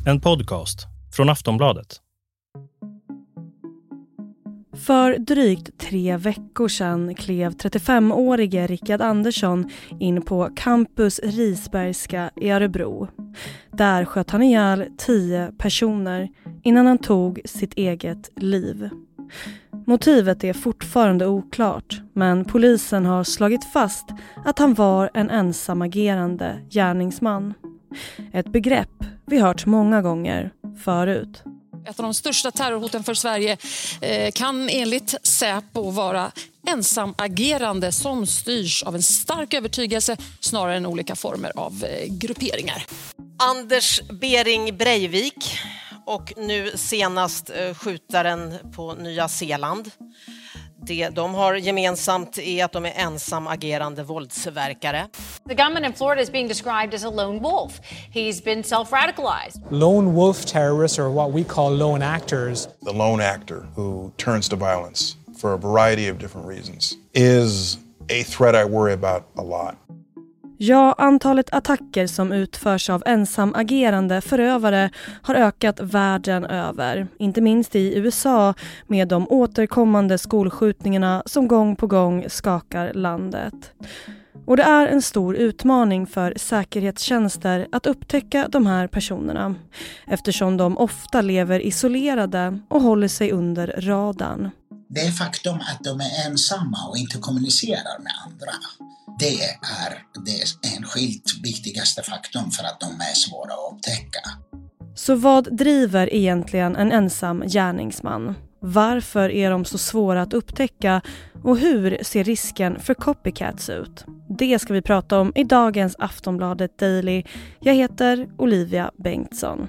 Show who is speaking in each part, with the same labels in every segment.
Speaker 1: En podcast från Aftonbladet.
Speaker 2: För drygt 3 veckor sedan klev 35-årige Rickard Andersson in på campus Risbergska i Örebro. Där sköt han ihjäl 10 personer innan han tog sitt eget liv. Motivet är fortfarande oklart, men polisen har slagit fast att han var en ensamagerande gärningsman. Ett begrepp vi hört många gånger förut.
Speaker 3: Ett av de största terrorhoten för Sverige kan enligt Säpo vara ensamagerande som styrs av en stark övertygelse snarare än olika former av grupperingar.
Speaker 4: Anders Behring Breivik och nu senast skjutaren på Nya Zeeland. Det de har gemensamt är att de är ensamagerande våldsverkare.
Speaker 5: The gunman in Florida is being described as a lone wolf. He's been self-radicalized.
Speaker 6: Lone wolf terrorists are what we call lone actors.
Speaker 7: The lone actor who turns to violence for a variety of different reasons is a threat I worry about a lot.
Speaker 2: Ja, antalet attacker som utförs av ensamagerande förövare har ökat världen över. Inte minst i USA med de återkommande skolskjutningarna som gång på gång skakar landet. Och det är en stor utmaning för säkerhetstjänster att upptäcka de här personerna, eftersom de ofta lever isolerade och håller sig under radarn.
Speaker 8: Det faktum att de är ensamma och inte kommunicerar med andra, det är det enskilt viktigaste faktum för att de är svåra att upptäcka.
Speaker 2: Så vad driver egentligen en ensam gärningsman? Varför är de så svåra att upptäcka? Och hur ser risken för copycats ut? Det ska vi prata om i dagens Aftonbladet Daily. Jag heter Olivia Bengtsson.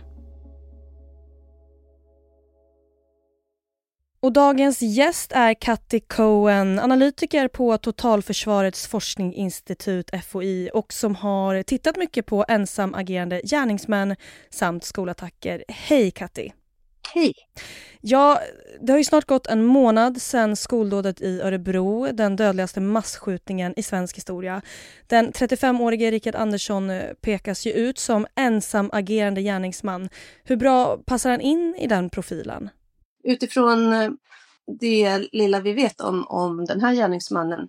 Speaker 2: Och dagens gäst är Cathy Cohen, analytiker på Totalförsvarets forskningsinstitut FOI och som har tittat mycket på ensamagerande gärningsmän samt skolattacker. Hej Cathy!
Speaker 9: Hej!
Speaker 2: Ja, det har ju snart gått en månad sedan skoldådet i Örebro, den dödligaste massskjutningen i svensk historia. Den 35-årige Rickard Andersson pekas ju ut som ensamagerande gärningsman. Hur bra passar han in i den profilen?
Speaker 9: Utifrån det lilla vi vet om den här gärningsmannen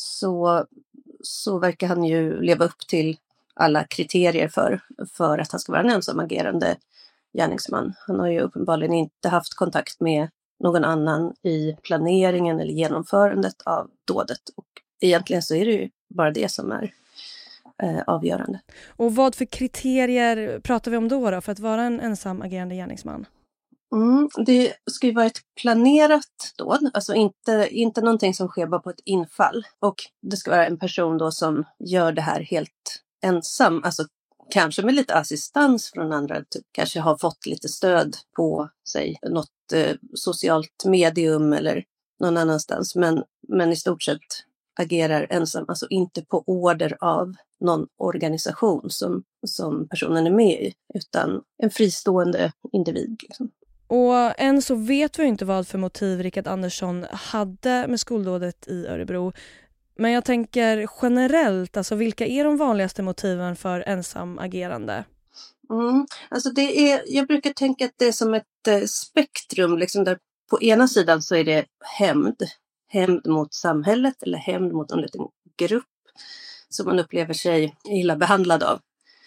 Speaker 9: så verkar han ju leva upp till alla kriterier för att han ska vara en ensamagerande gärningsman. Han har ju uppenbarligen inte haft kontakt med någon annan i planeringen eller genomförandet av dådet. Och egentligen så är det ju bara det som är avgörande. Och vad för kriterier pratar vi om då för att vara en ensamagerande gärningsman? Det ska ju vara ett planerat dåd, alltså inte någonting som sker bara på ett infall. Och det ska vara en person då som gör det här helt ensam, alltså kanske med lite assistans från andra, typ, kanske har fått lite stöd på sig, något socialt medium eller någon annanstans, men i stort sett agerar ensam, alltså inte på order av någon organisation som personen är med i, utan en fristående individ liksom.
Speaker 2: Och än så vet vi inte vad för motiv Rickard Andersson hade med skoldådet i Örebro. Men jag tänker generellt, alltså vilka är de vanligaste motiven för ensamagerande?
Speaker 9: Alltså jag brukar tänka att det är som ett spektrum, liksom där på ena sidan så är det hämnd mot samhället eller hämnd mot en liten grupp som man upplever sig illa behandlad av.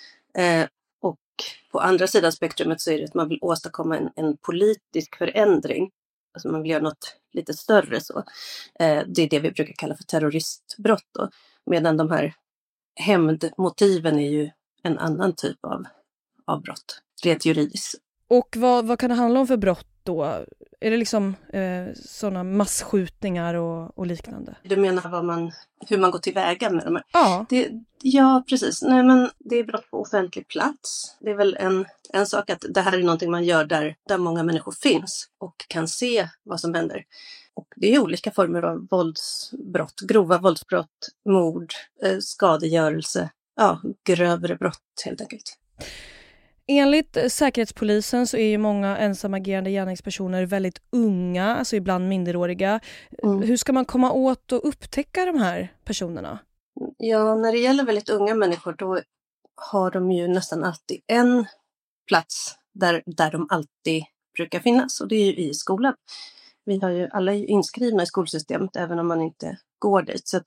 Speaker 9: Och på andra sidan spektrumet så är det att man vill åstadkomma en politisk förändring. Alltså man vill göra något lite större så. Det är det vi brukar kalla för terroristbrott då. Medan de här hämndmotiven är ju en annan typ av brott, rent juridiskt.
Speaker 2: Och vad kan det handla om för brott då? Är det liksom sådana massskjutningar och liknande?
Speaker 9: Du menar hur man går tillväga med de här?
Speaker 2: Ja.
Speaker 9: Ja, precis. Nej, men det är brott på offentlig plats. Det är väl en sak att det här är någonting man gör där många människor finns och kan se vad som händer. Och det är olika former av våldsbrott, grova våldsbrott, mord, skadegörelse, grövre brott helt enkelt.
Speaker 2: Enligt Säkerhetspolisen så är ju många ensamagerande gärningspersoner väldigt unga, alltså ibland minderåriga. Hur ska man komma åt och upptäcka de här personerna?
Speaker 9: Ja, när det gäller väldigt unga människor då har de ju nästan alltid en plats där de alltid brukar finnas, och det är ju i skolan. Vi har ju alla inskrivna i skolsystemet även om man inte går dit. Så att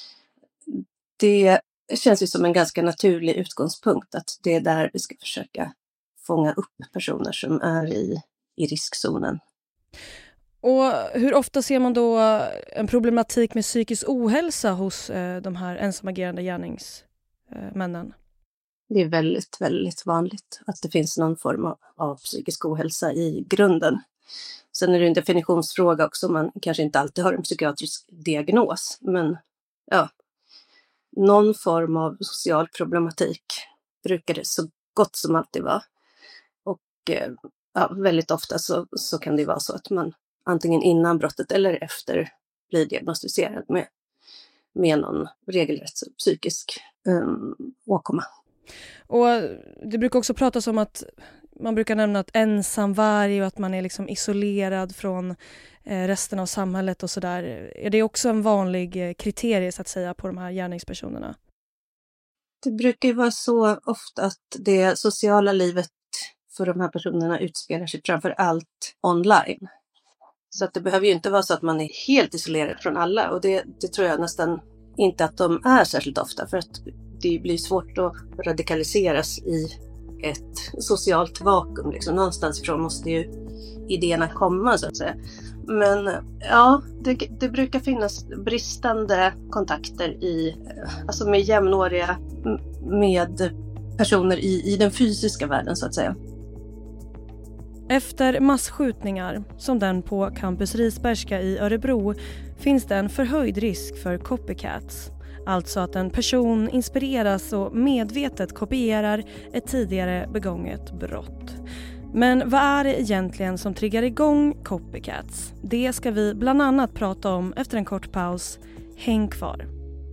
Speaker 9: det känns ju som en ganska naturlig utgångspunkt att det är där vi ska försöka fånga upp personer som är i riskzonen.
Speaker 2: Och hur ofta ser man då en problematik med psykisk ohälsa hos de här ensamagerande gärningsmännen?
Speaker 9: Det är väldigt, väldigt vanligt att det finns någon form av psykisk ohälsa i grunden. Sen är det en definitionsfråga också, man kanske inte alltid har en psykiatrisk diagnos, men ja, någon form av social problematik brukar det så gott som alltid vara. Och väldigt ofta så kan det vara så att man antingen innan brottet eller efter blir diagnostiserad med någon regelrätt psykisk åkomma.
Speaker 2: Och det brukar också pratas om att man brukar nämna att ensamvarg och att man är liksom isolerad från resten av samhället och sådär. Är det också en vanlig kriterie så att säga på de här gärningspersonerna?
Speaker 9: Det brukar ju vara så ofta att det sociala livet för de här personerna utspelar sig framför allt online. Så att det behöver ju inte vara så att man är helt isolerad från alla, och det tror jag nästan inte att de är särskilt ofta, för att det blir svårt att radikaliseras i ett socialt vakuum. Liksom. Någonstans ifrån måste ju idéerna komma så att säga. Men ja, det brukar finnas bristande kontakter alltså med jämnåriga med personer i den fysiska världen så att säga.
Speaker 2: Efter massskjutningar, som den på Campus Risbergska i Örebro, finns det en förhöjd risk för copycats. Alltså att en person inspireras och medvetet kopierar ett tidigare begånget brott. Men vad är det egentligen som triggar igång copycats? Det ska vi bland annat prata om efter en kort paus. Häng kvar.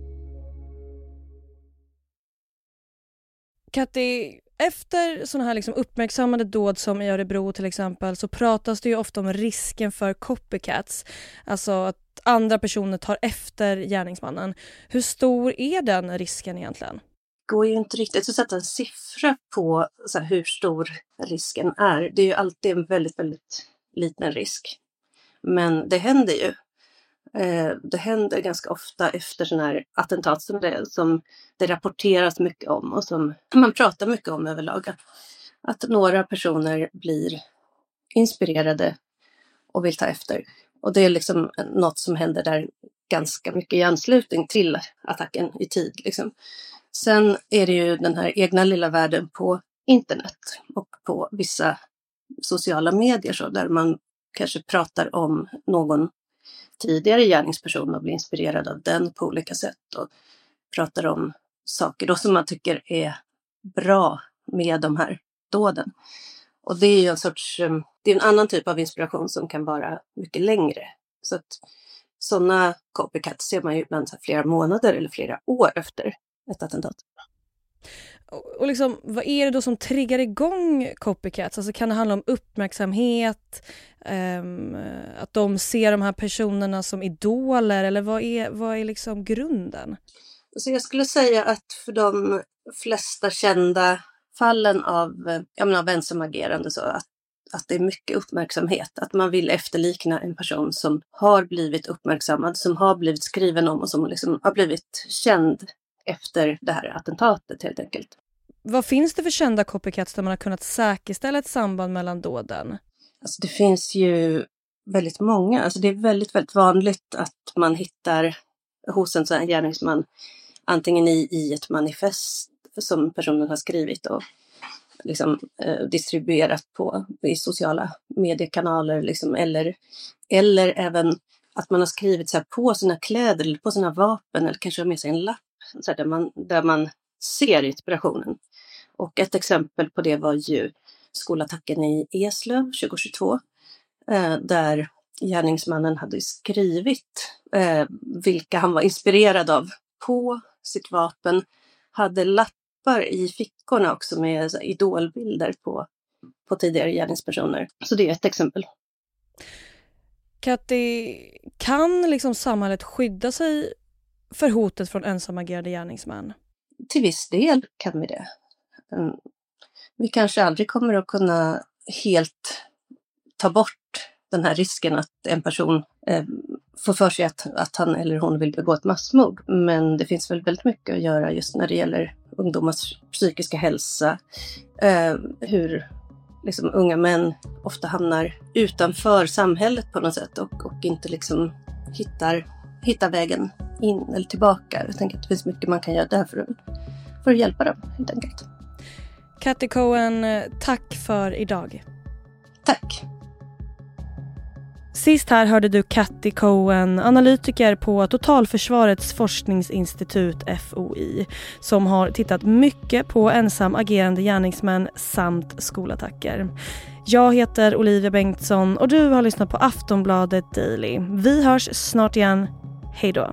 Speaker 2: Katti, efter sådana här liksom uppmärksammade dåd som i Örebro till exempel, så pratas det ju ofta om risken för copycats. Alltså att andra personer tar efter gärningsmannen. Hur stor är den risken egentligen?
Speaker 9: Det går ju inte riktigt att sätta en siffra på så här, hur stor risken är. Det är ju alltid en väldigt, väldigt liten risk. Men det händer ju. Det händer ganska ofta efter sådana här attentat som det rapporteras mycket om och som man pratar mycket om överlag. Att några personer blir inspirerade och vill ta efter. Och det är liksom något som händer där ganska mycket i anslutning till attacken i tid. Liksom. Sen är det ju den här egna lilla världen på internet och på vissa sociala medier så, där man kanske pratar om någon tidigare gärningsperson och blir inspirerad av den på olika sätt och pratar om saker då som man tycker är bra med de här dåden. Och det är ju det är en annan typ av inspiration som kan vara mycket längre. Så att sådana copycats ser man ju ibland flera månader eller flera år efter ett attentat.
Speaker 2: Och liksom, vad är det då som triggar igång copycats? Alltså kan det handla om uppmärksamhet, att de ser de här personerna som idoler, eller vad är liksom grunden?
Speaker 9: Så jag skulle säga att för de flesta kända fallen av ensamagerande så att det är mycket uppmärksamhet. Att man vill efterlikna en person som har blivit uppmärksammad, som har blivit skriven om och som liksom har blivit känd efter det här attentatet helt enkelt.
Speaker 2: Vad finns det för kända copycats där man har kunnat säkerställa ett samband mellan dåden?
Speaker 9: Alltså det finns ju väldigt många. Alltså det är väldigt, väldigt vanligt att man hittar hos en sån här gärningsman antingen i ett manifest som personen har skrivit och liksom distribuerat i sociala mediekanaler liksom, eller även att man har skrivit så här på sina kläder eller på sina vapen eller kanske har med sig en lapp så här, där man ser inspirationen. Och ett exempel på det var ju skolattacken i Eslöv 2022 där gärningsmannen hade skrivit vilka han var inspirerad av på sitt vapen, hade lappar i fickorna också med idolbilder på tidigare gärningspersoner. Så det är ett exempel.
Speaker 2: Katti, kan liksom samhället skydda sig för hotet från ensamagerande gärningsmän?
Speaker 9: Till viss del kan vi det. vi kanske aldrig kommer att kunna helt ta bort den här risken att en person får för sig att han eller hon vill begå ett massmord. Men det finns väl väldigt mycket att göra just när det gäller ungdomars psykiska hälsa. Hur liksom unga män ofta hamnar utanför samhället på något sätt och inte liksom hittar vägen in eller tillbaka. Jag tänker att det finns mycket man kan göra där för att hjälpa dem helt enkelt.
Speaker 2: Cathy Cohen, tack för idag.
Speaker 9: Tack.
Speaker 2: Sist här hörde du Cathy Cohen, analytiker på Totalförsvarets forskningsinstitut FOI, som har tittat mycket på ensamagerande gärningsmän samt skolattacker. Jag heter Olivia Bengtsson och du har lyssnat på Aftonbladet Daily. Vi hörs snart igen. Hej då!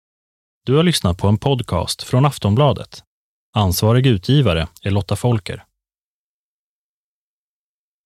Speaker 1: Du har lyssnat på en podcast från Aftonbladet. Ansvarig utgivare är Lotta Folker.